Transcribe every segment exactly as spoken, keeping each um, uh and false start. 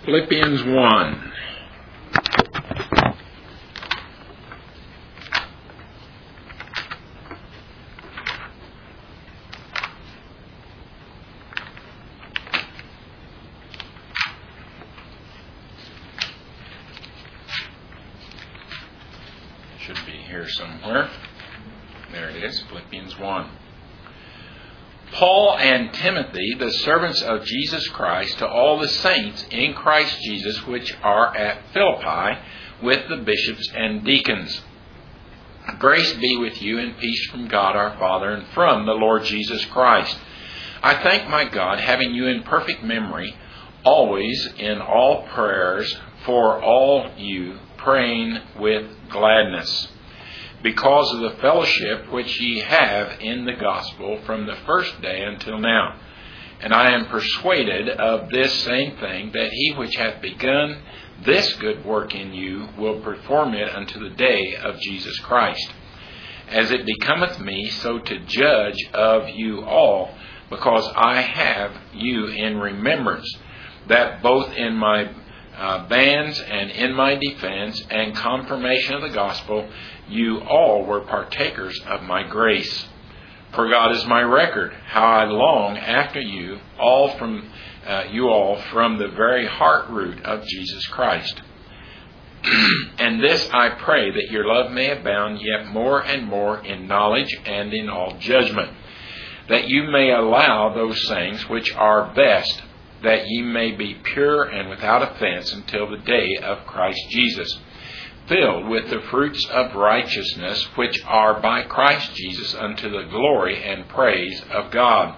Philippians one. Should be here somewhere. There it is, Philippians one. Paul and Timothy, the servants of Jesus Christ, to all the saints in Christ Jesus which are at Philippi, with the bishops and deacons. Grace be with you and peace from God our Father and from the Lord Jesus Christ. I thank my God, having you in perfect memory, always in all prayers for all you, praying with gladness, because of the fellowship which ye have in the gospel from the first day until now. And I am persuaded of this same thing, that he which hath begun this good work in you will perform it unto the day of Jesus Christ. As it becometh me so to judge of you all, because I have you in remembrance, that both in my uh, bands and in my defense and confirmation of the gospel, you all were partakers of my grace. For God is my record, how I long after you all from uh, you all from the very heart root of Jesus Christ. And this I pray, that your love may abound yet more and more in knowledge and in all judgment, that you may allow those things which are best, that ye may be pure and without offense until the day of Christ Jesus, filled with the fruits of righteousness which are by Christ Jesus unto the glory and praise of God.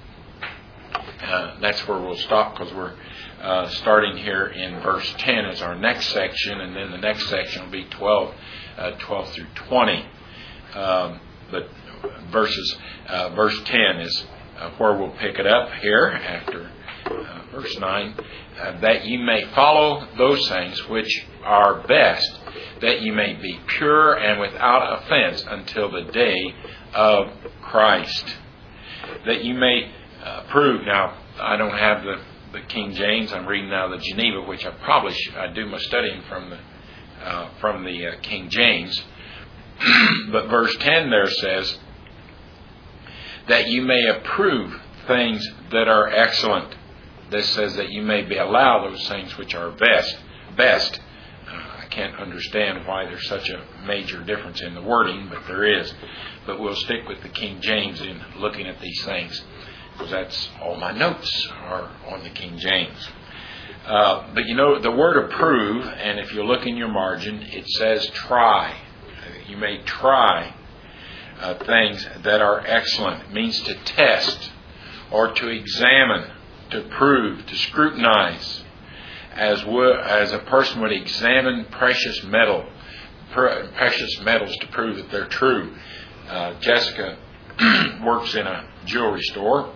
Uh, that's where we'll stop, because we're uh, starting here in verse ten as our next section, and then the next section will be twelve, uh, twelve through twenty. Um, but verses, uh, verse ten is uh, where we'll pick it up here after uh, verse nine. Uh, that ye may follow those things which are best, that ye may be pure and without offense until the day of Christ. That you may uh, prove. Now, I don't have the, the King James. I'm reading now the Geneva, which I probably should, I do my studying from the uh, from the uh, King James. But verse ten there says, that you may approve things that are excellent. This says that you may be allow those things which are best. Best. I can't understand why there's such a major difference in the wording, but there is. But we'll stick with the King James in looking at these things, because that's all my notes are on the King James. Uh, but you know, the word approve, and if you look in your margin, it says try. You may try uh, things that are excellent. It means to test or to examine, to prove, to scrutinize, as w- as a person would examine precious metal, pr- precious metals to prove that they're true. Uh, Jessica works in a jewelry store,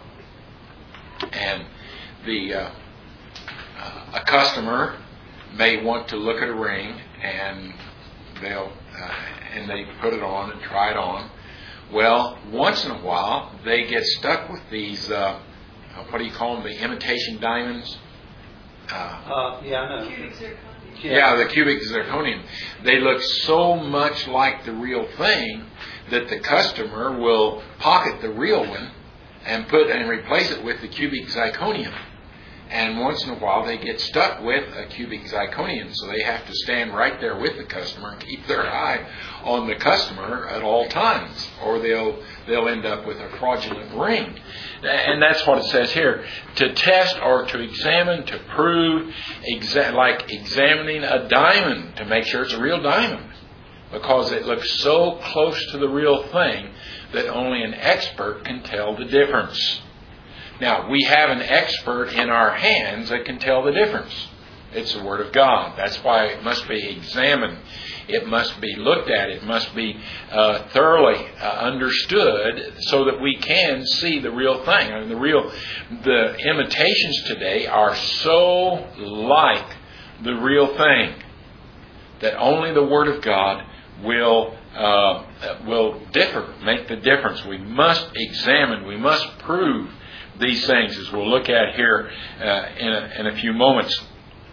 and the uh, uh, a customer may want to look at a ring, and they'll uh, and they put it on and try it on. Well, once in a while they get stuck with these. Uh, what do you call them? The imitation diamonds. Uh, uh, yeah, I know. Cubic zirconium. Yeah, the cubic zirconium. They look so much like the real thing that the customer will pocket the real one and put and replace it with the cubic zirconium. And once in a while they get stuck with a cubic zirconium, so they have to stand right there with the customer and keep their eye on the customer at all times, or they'll they'll end up with a fraudulent ring. And that's what it says here: to test or to examine, to prove, exa- like examining a diamond to make sure it's a real diamond, because it looks so close to the real thing that only an expert can tell the difference. Now, we have an expert in our hands that can tell the difference. It's the Word of God. That's why it must be examined. It must be looked at. It must be uh, thoroughly uh, understood so that we can see the real thing. I mean, the real, the imitations today are so like the real thing that only the Word of God will uh, will differ, make the difference. We must examine. We must prove these things, as we'll look at here uh, in, a, in a few moments.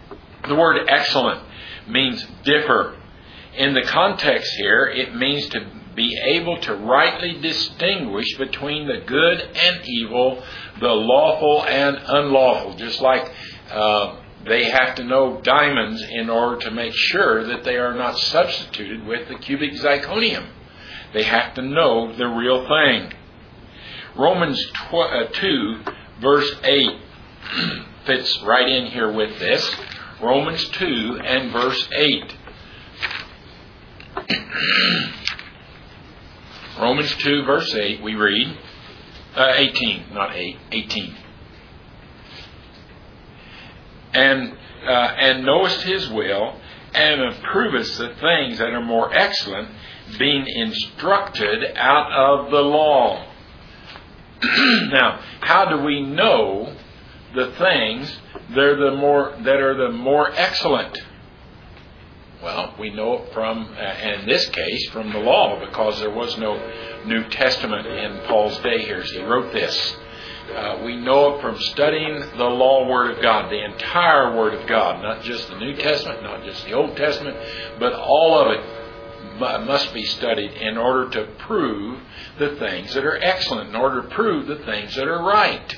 The word excellent means differ. In the context here, it means to be able to rightly distinguish between the good and evil, the lawful and unlawful. Just like uh, they have to know diamonds in order to make sure that they are not substituted with the cubic zirconium. They have to know the real thing. Romans two, verse eight fits right in here with this. Romans two and verse eight. Romans two, verse eight, we read, uh, eighteen, not eight, eighteen. And uh, and knowest his will, and approvest the things that are more excellent, being instructed out of the law. Now, how do we know the things that are the more that are the more excellent? Well, we know it from, uh, in this case, from the law, because there was no New Testament in Paul's day here as he wrote this. Uh, we know it from studying the law Word of God, the entire Word of God, not just the New Testament, not just the Old Testament, but all of it must be studied in order to prove the things that are excellent, in order to prove the things that are right.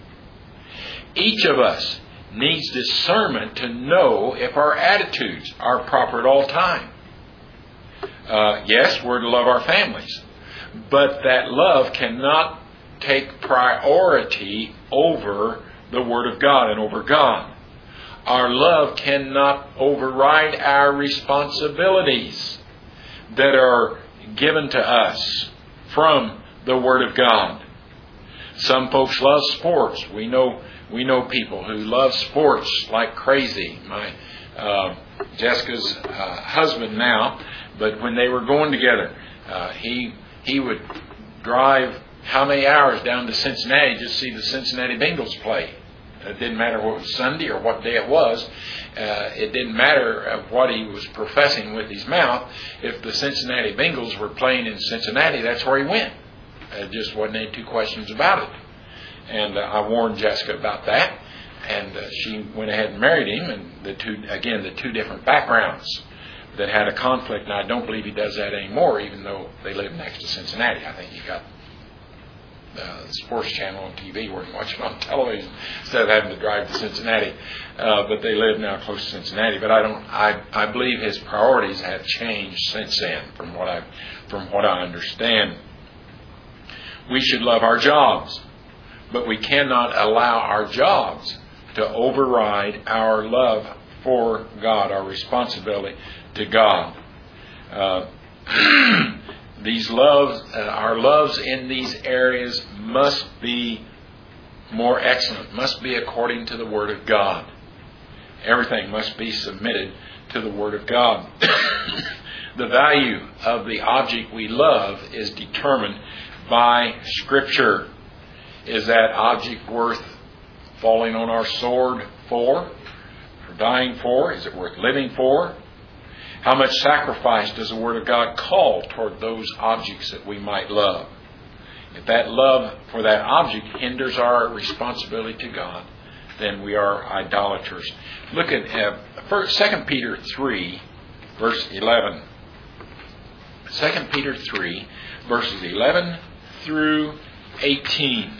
Each of us needs discernment to know if our attitudes are proper at all time. Uh, yes, we're to love our families, but that love cannot take priority over the Word of God and over God. Our love cannot override our responsibilities that are given to us from the Word of God. Some folks love sports. We know we know people who love sports like crazy. My uh, Jessica's uh, husband now, but when they were going together, uh, he he would drive how many hours down to Cincinnati just to see the Cincinnati Bengals play. It didn't matter what it was Sunday or what day it was. Uh, it didn't matter what he was professing with his mouth. If the Cincinnati Bengals were playing in Cincinnati, that's where he went. There just wasn't any two questions about it. And uh, I warned Jessica about that. And uh, she went ahead and married him. And the two, again, the two different backgrounds that had a conflict. And I don't believe he does that anymore, even though they live next to Cincinnati. I think he got Uh, the sports channel on T V where you watch it on television instead of having to drive to Cincinnati. Uh, but they live now close to Cincinnati. But I don't. I, I believe his priorities have changed since then, from what I from what I understand. We should love our jobs, but we cannot allow our jobs to override our love for God, our responsibility to God. Uh, These loves, uh, our loves in these areas must be more excellent, must be according to the Word of God. Everything must be submitted to the Word of God. The value of the object we love is determined by Scripture. Is that object worth falling on our sword for, for dying for? Is it worth living for? How much sacrifice does the Word of God call toward those objects that we might love? If that love for that object hinders our responsibility to God, then we are idolaters. Look at uh, Second Peter three, verse eleven. Second Peter three, verses eleven through eighteen.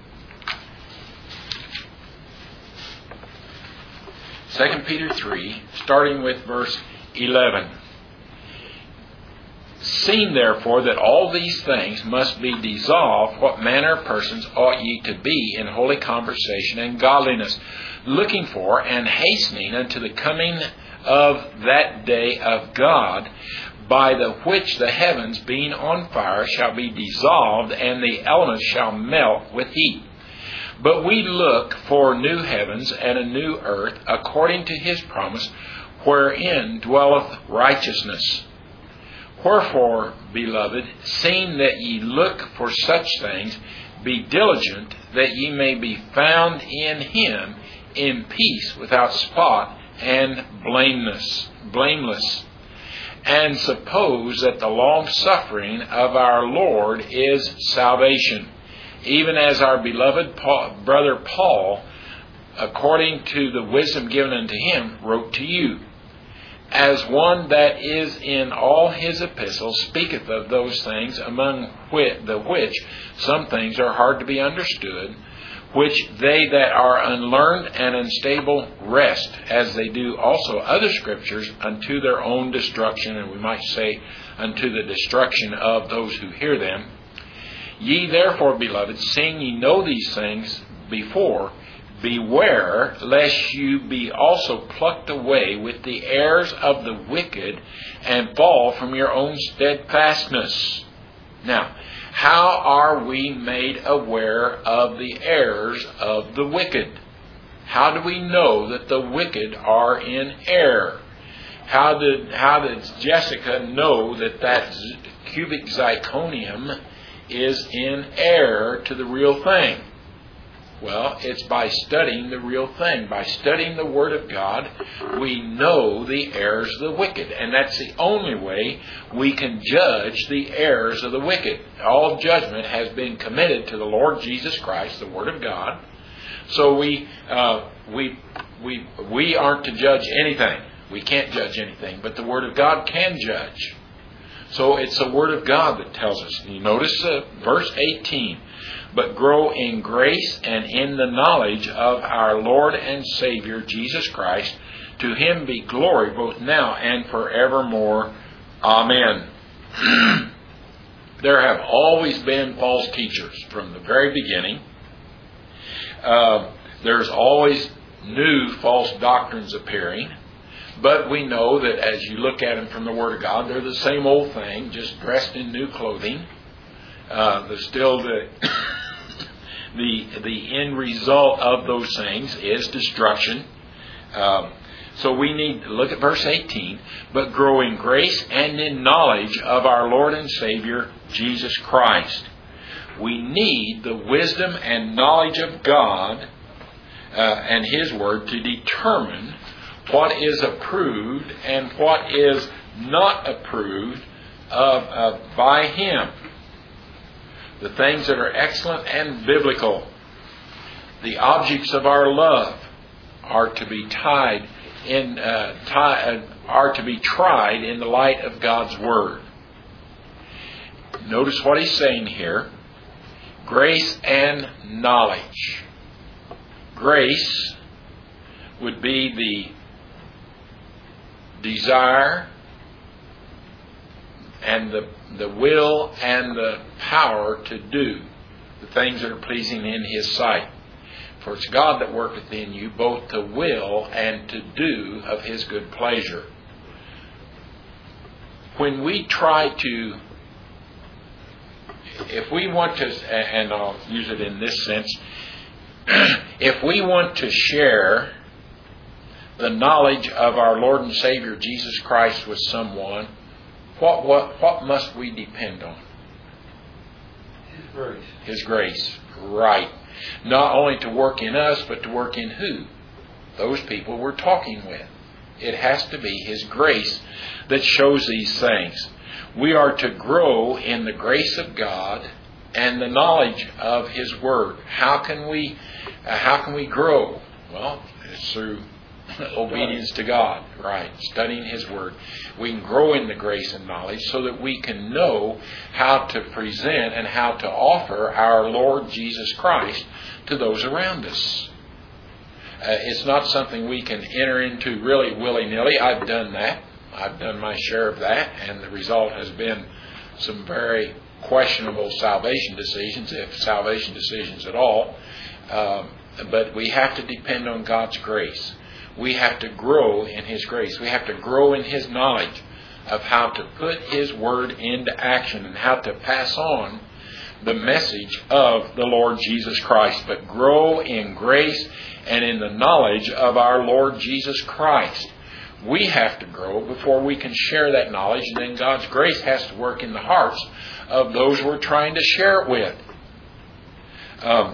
Second Peter three, starting with verse eleven. Seeing therefore that all these things must be dissolved, what manner of persons ought ye to be in holy conversation and godliness, looking for and hastening unto the coming of that day of God, by the which the heavens being on fire shall be dissolved, and the elements shall melt with heat. But we look for new heavens and a new earth, according to his promise, wherein dwelleth righteousness. Wherefore, beloved, seeing that ye look for such things, be diligent that ye may be found in him in peace, without spot and blameless. Blameless. And suppose that the long suffering of our Lord is salvation, even as our beloved Paul, brother Paul according to the wisdom given unto him, wrote to you, as one that is in all his epistles speaketh of those things, among which, the which some things are hard to be understood, which they that are unlearned and unstable wrest, as they do also other scriptures, unto their own destruction, and we might say unto the destruction of those who hear them. Ye therefore, beloved, seeing ye know these things before, beware lest you be also plucked away with the errors of the wicked, and fall from your own steadfastness. Now, how are we made aware of the errors of the wicked? How do we know that the wicked are in error? How did how did Jessica know that that cubic zirconium is in error to the real thing? Well, it's by studying the real thing. By studying the Word of God, we know the errors of the wicked. And that's the only way we can judge the errors of the wicked. All judgment has been committed to the Lord Jesus Christ, the Word of God. So we uh, we we we aren't to judge anything. We can't judge anything. But the Word of God can judge. So it's the Word of God that tells us. You notice uh, verse eighteen. But grow in grace and in the knowledge of our Lord and Savior, Jesus Christ. To him be glory both now and forevermore. Amen. There have always been false teachers from the very beginning. Uh, there's always new false doctrines appearing. But we know that as you look at them from the Word of God, they're the same old thing, just dressed in new clothing. Uh, there's still the the the end result of those things is destruction. Um, so we need to look at verse eighteen. But grow in grace and in knowledge of our Lord and Savior Jesus Christ. We need the wisdom and knowledge of God uh, and His Word to determine what is approved and what is not approved of, of by Him. The things that are excellent and biblical. The objects of our love are to be tied in, uh, tie, uh, are to be tried in the light of God's Word. Notice what he's saying here. Grace and knowledge. Grace would be the desire and the the will and the power to do the things that are pleasing in His sight. For it's God that worketh in you both to will and to do of His good pleasure. When we try to, if we want to, and I'll use it in this sense, if we want to share the knowledge of our Lord and Savior Jesus Christ with someone, What, what what must we depend on? His grace. His grace. Right. Not only to work in us, but to work in who? Those people we're talking with. It has to be His grace that shows these things. We are to grow in the grace of God and the knowledge of His Word. How can we, uh, how can we grow? Well, it's through obedience to God, right? Studying His Word. We can grow in the grace and knowledge so that we can know how to present and how to offer our Lord Jesus Christ to those around us. Uh, it's not something we can enter into really willy-nilly. I've done that. I've done my share of that, and the result has been some very questionable salvation decisions, if salvation decisions at all. Um, but we have to depend on God's grace. We have to grow in His grace. We have to grow in His knowledge of how to put His Word into action and how to pass on the message of the Lord Jesus Christ. But grow in grace and in the knowledge of our Lord Jesus Christ. We have to grow before we can share that knowledge, and then God's grace has to work in the hearts of those we're trying to share it with. Um,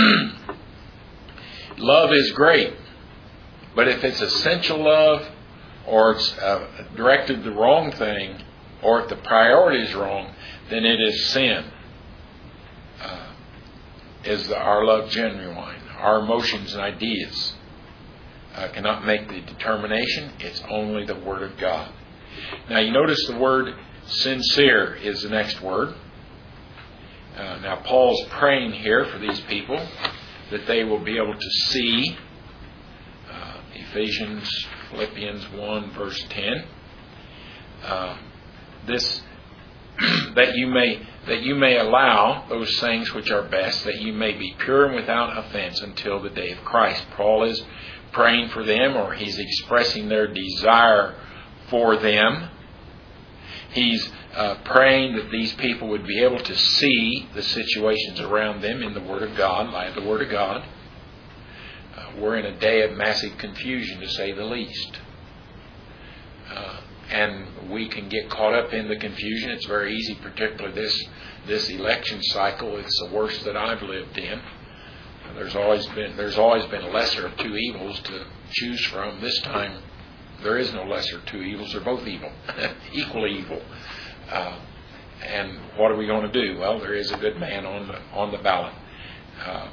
love is great. But if it's essential love, or it's uh, directed the wrong thing, or if the priority is wrong, then it is sin. Uh, is our love genuine? our emotions and ideas uh, cannot make the determination. It's only the Word of God. Now you notice the word sincere is the next word. Uh, now Paul's praying here for these people that they will be able to see. Uh, Ephesians, Philippians one verse ten. Uh, this that you may that you may allow those things which are best, that you may be pure and without offense until the day of Christ. Paul is praying for them, or he's expressing their desire for them. He's uh, praying that these people would be able to see the situations around them in the Word of God, by the Word of God. Uh, we're in a day of massive confusion, to say the least. Uh, and we can get caught up in the confusion. It's very easy, particularly this this election cycle. It's the worst that I've lived in. There's always been there's always been a lesser of two evils to choose from. This time, there is no lesser of two evils. They're both evil, equally evil. Uh, and what are we going to do? Well, there is a good man on the on the ballot. Um,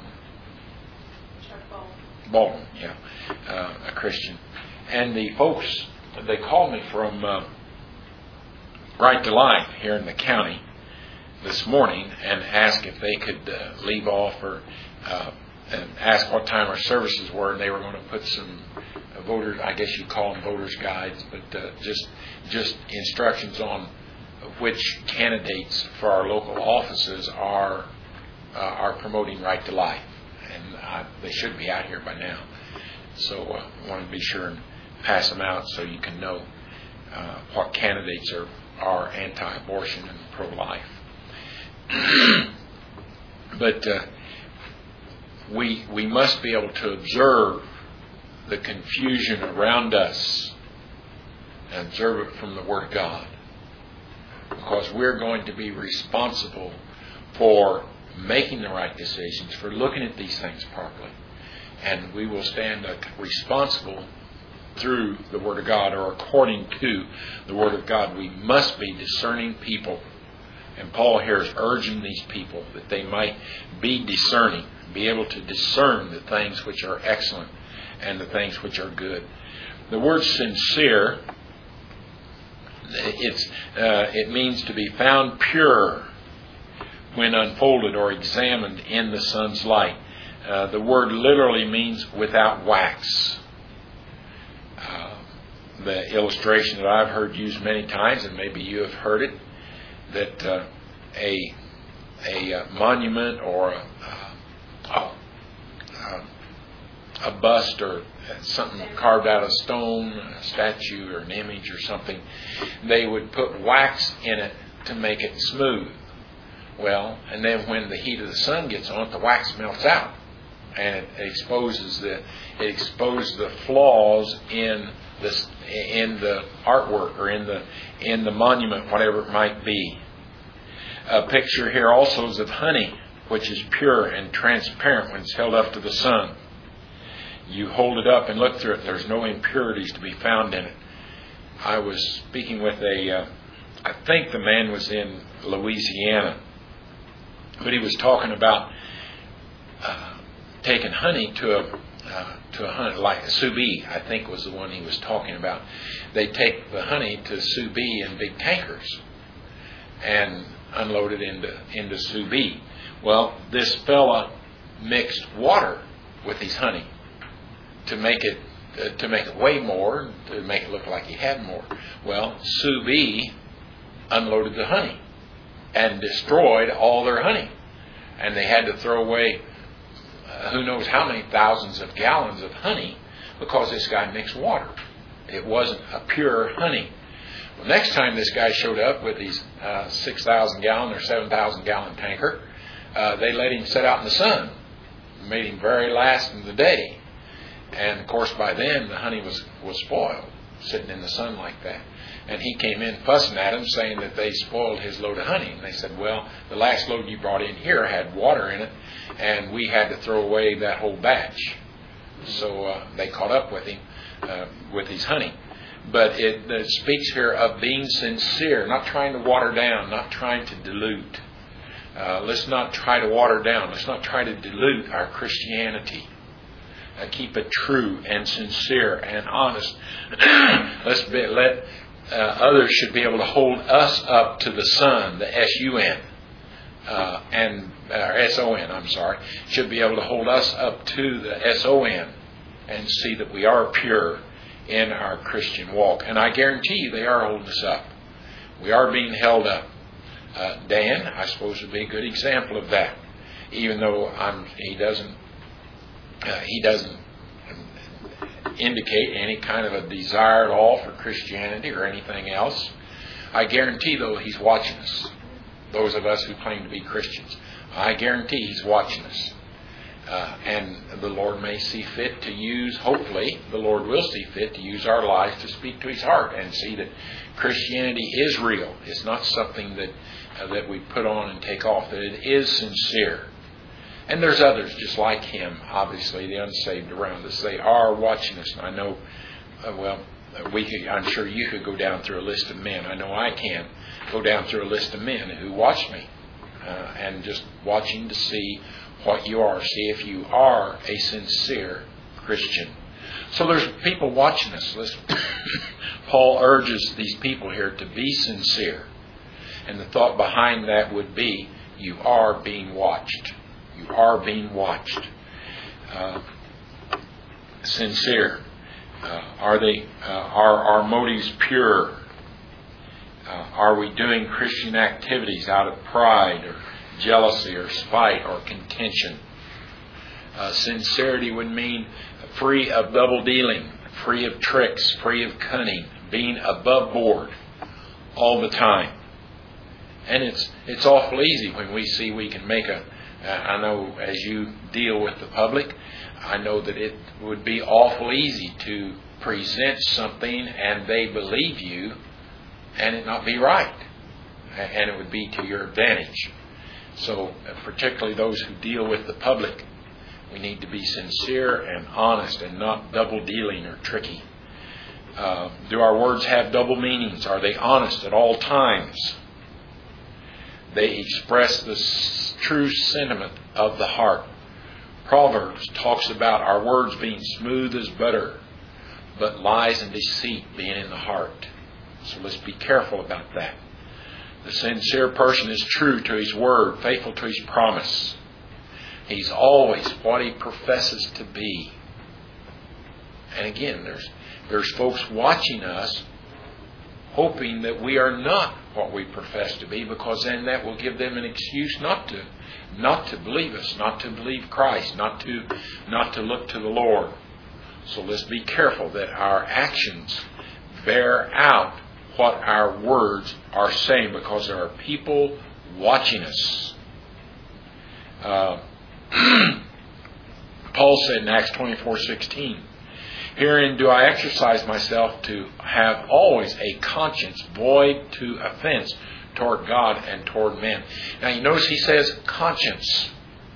Baldwin, yeah, uh, a Christian. And the folks, they called me from uh, Right to Life here in the county this morning and asked if they could uh, leave off or uh, and ask what time our services were, and they were going to put some uh, voters, I guess you call them voters' guides, but uh, just just instructions on which candidates for our local offices are uh, are promoting Right to Life, and uh, they should be out here by now. So uh, I want to be sure and pass them out so you can know uh, what candidates are are anti-abortion and pro-life. But uh, we we must be able to observe the confusion around us and observe it from the Word of God, because we're going to be responsible for making the right decisions, for looking at these things properly, and we will stand uh, responsible through the Word of God, or according to the Word of God. We must be discerning people. And Paul here is urging these people that they might be discerning, be able to discern the things which are excellent and the things which are good. The word sincere, it's uh, it means to be found pure when unfolded or examined in the sun's light. Uh, the word literally means without wax. Uh, the illustration that I've heard used many times, and maybe you have heard it, that uh, a a uh, monument or a, uh, uh, a bust or something carved out of stone, a statue or an image or something, they would put wax in it to make it smooth. Well, and then when the heat of the sun gets on it, the wax melts out, and it exposes the it exposes the flaws in this in the artwork or in the in the monument, whatever it might be. A picture here also is of honey, which is pure and transparent when it's held up to the sun. You hold it up and look through it. There's no impurities to be found in it. I was speaking with a, uh, I think the man was in Louisiana, but he was talking about uh, taking honey to a uh, to a honey, like a sous vide, I think was the one he was talking about. They take the honey to sous vide in big tankers and unload it into into sous vide. Well, this fella mixed water with his honey to make it uh, to make it weigh more, to make it look like he had more. Well, sous vide unloaded the honey and destroyed all their honey, and they had to throw away uh, who knows how many thousands of gallons of honey because this guy mixed water. It wasn't a pure honey. Well, next time this guy showed up with his uh, six thousand gallon or seven thousand gallon tanker, uh, they let him sit out in the sun, made him very last in the day. And of course by then the honey was, was spoiled, sitting in the sun like that. And he came in fussing at them, saying that they spoiled his load of honey. And they said, well, the last load you brought in here had water in it, and we had to throw away that whole batch. So uh, they caught up with him uh, with his honey. But it, it speaks here of being sincere, not trying to water down, not trying to dilute. Uh, let's not try to water down. Let's not try to dilute our Christianity. uh, keep it true and sincere and honest. Let's be, let uh, others should be able to hold us up to the sun, the S U N, uh, and uh, S O N. I'm sorry, should be able to hold us up to the S O N and see that we are pure in our Christian walk. And I guarantee you, they are holding us up. We are being held up. Uh, Dan, I suppose, would be a good example of that. Even though I'm, he doesn't, uh, he doesn't indicate any kind of a desire at all for Christianity or anything else. I guarantee, though, he's watching us. Those of us who claim to be Christians, I guarantee he's watching us. Uh, and the Lord may see fit to use, hopefully, the Lord will see fit to use our lives to speak to His heart and see that Christianity is real. It's not something that uh, that we put on and take off, that it is sincere. And there's others just like him, obviously, the unsaved around us. They are watching us. And I know, uh, well, we could, I'm sure you could go down through a list of men. I know I can go down through a list of men who watch me uh, and just watching to see what you are. See if you are a sincere Christian. So there's people watching us. Listen, Paul urges these people here to be sincere. And the thought behind that would be, you are being watched. You are being watched. Uh, sincere. Uh, are they? Uh, are our motives pure? Uh, are we doing Christian activities out of pride or jealousy or spite or contention? Uh, sincerity would mean free of double dealing, free of tricks, free of cunning, being above board all the time. And it's it's awful easy when we see we can make a. Uh, I know as you deal with the public, I know that it would be awful easy to present something and they believe you, and it not be right, and it would be to your advantage. So, uh, particularly those who deal with the public, we need to be sincere and honest and not double dealing or tricky. Uh, do our words have double meanings? Are they honest at all times? They express the s- true sentiment of the heart. Proverbs talks about our words being smooth as butter, but lies and deceit being in the heart. So let's be careful about that. The sincere person is true to his word, faithful to his promise. He's always what he professes to be. And again, there's there's folks watching us hoping that we are not what we profess to be, because then that will give them an excuse not to not to believe us, not to believe Christ, not to not to look to the Lord. So let's be careful that our actions bear out what our words are saying, because there are people watching us. Uh, Paul said in Acts twenty-four sixteen, "Herein do I exercise myself to have always a conscience void to offense toward God and toward men." Now you notice he says conscience.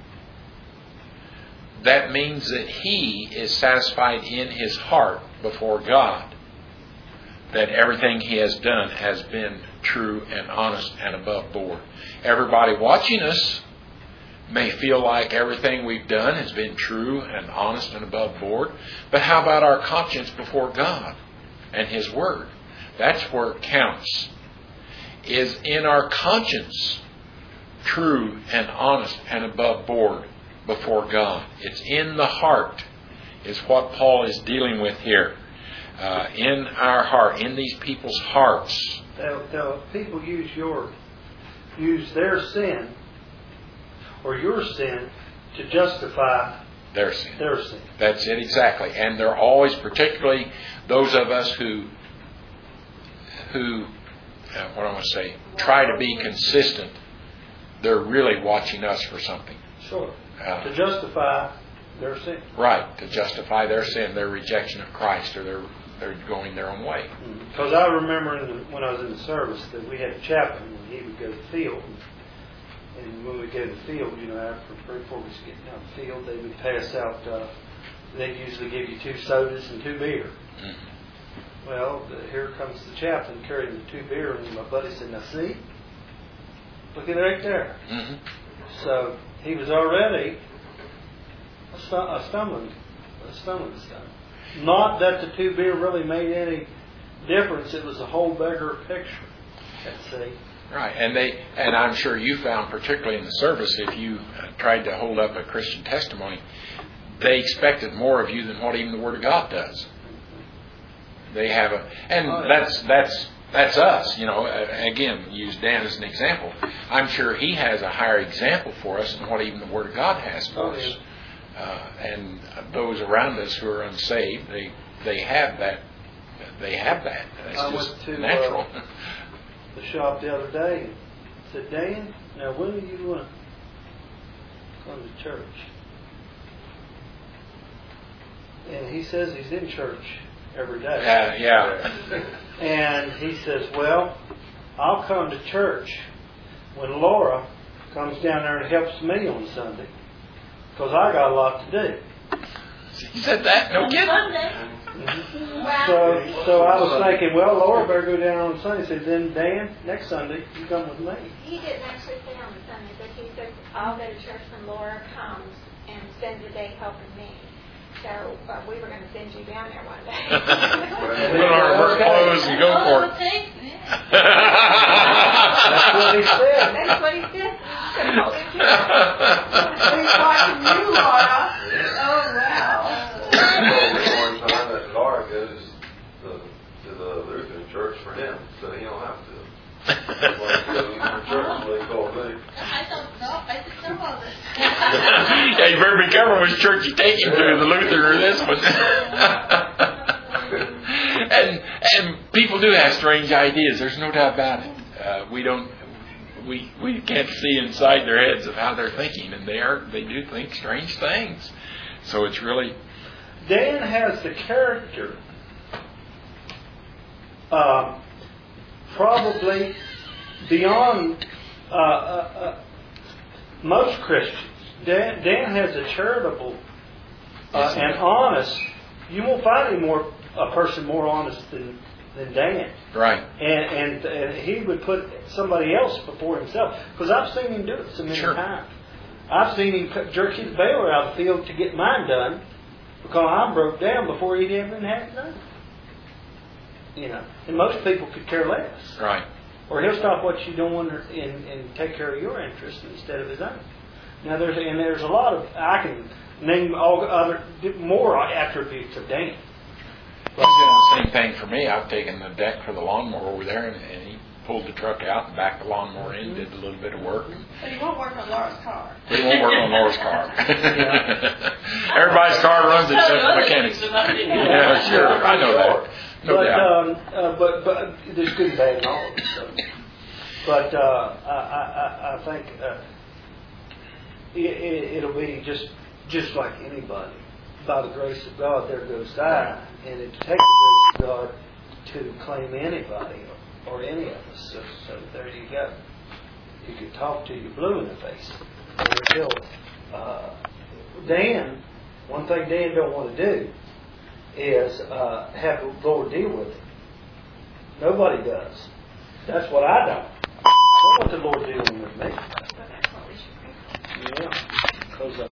That means that he is satisfied in his heart before God that everything he has done has been true and honest and above board. Everybody watching us may feel like everything we've done has been true and honest and above board. But how about our conscience before God and His Word? That's where it counts. Is in our conscience true and honest and above board before God? It's in the heart is what Paul is dealing with here. Uh, in our heart, in these people's hearts. Now, now, people use your use their sin or your sin to justify their sin. Their sin. That's it exactly. And they're always, particularly those of us who who uh, what I want to say, try to be consistent. They're really watching us for something. Sure. Uh, to justify their sin. Right. To justify their sin, their rejection of Christ, or their they're going their own way. Because I remember in the, when I was in the service that we had a chaplain and he would go to the field. And, and when we go to the field, you know, after before we was getting out of the field, they would pass out, uh, they'd usually give you two sodas and two beer. Mm-hmm. Well, the, here comes the chaplain carrying the two beer, and my buddy said, "Now see, look at it right there." Mm-hmm. So he was already a, stu- a stumbling The stomach stone. Not that the two beer really made any difference. It was a whole bigger picture. Let's see. Right, and they, and I'm sure you found, particularly in the service, if you uh, tried to hold up a Christian testimony, they expected more of you than what even the Word of God does. They have a, and oh, yeah. that's that's that's us. You know, again, use Dan as an example. I'm sure he has a higher example for us than what even the Word of God has for oh, us. Yeah. Uh, and those around us who are unsaved, they they have that. They have that. It's I just went to natural. Uh, the shop the other day and said, Dan, now when are you going to come to church? And he says he's in church every day. Yeah, yeah. And he says, well, I'll come to church when Laura comes down there and helps me on Sunday, because I got a lot to do. He said that? No kidding? Mm-hmm. Wow. So, so I was thinking, well, Laura better go down on Sunday. He said, then Dan, next Sunday, you come with me. He didn't actually say on Sunday, but he said, I'll go to church when Laura comes and spend the day helping me. So uh, we were going to send you down there one day. Put on our work clothes and go for it. That's what he said. That's what he said. He's watching you, Laura. Oh, wow. One time that Laura goes to, to the Lutheran church for him, so he don't have to. Well, he goes to the Lutheran church, so they call me. I don't know. I didn't know all this. Yeah, you better be careful which church you take him to, the Lutheran or this one. and and people do have strange ideas. There's no doubt about it. Uh, we don't. We we can't see inside their heads of how they're thinking, and they are they do think strange things. So it's really. Dan has the character, uh, probably beyond uh, uh, uh, most Christians. Dan, Dan has a charitable uh, and honest. You won't find any more a person more honest than than Dan. Right. And and, and he would put somebody else before himself, because I've seen him do it so many sure. times. I've seen him jerk his baler out of the field to get mine done, because I broke down before he'd even had it done. You know, and most people could care less. Right. Or he'll stop what you're doing and, and take care of your interests instead of his own. Now there's and there's a lot of I can name all other more attributes of Dan. He's doing the same thing for me. I've taken the deck for the lawnmower over there, and, and he pulled the truck out and backed the lawnmower in, did a little bit of work. But he won't work on Laura's car. He won't work on Laura's car. Everybody's car runs except the mechanics. Yeah, sure. I know that. No but, doubt. Um, uh, but but there's good and bad in all of it. So. But uh, I, I I think uh, it, it, it'll be just just like anybody. By the grace of God, there goes I. And it takes the grace of God to claim anybody or, or any of us. So, so there you go. You can talk to you blue in the face. Until uh, Dan, one thing Dan don't want to do is uh, have the Lord deal with him. Nobody does. That's what I don't. I don't want the Lord dealing with me. That's what we should pray for. Yeah. Because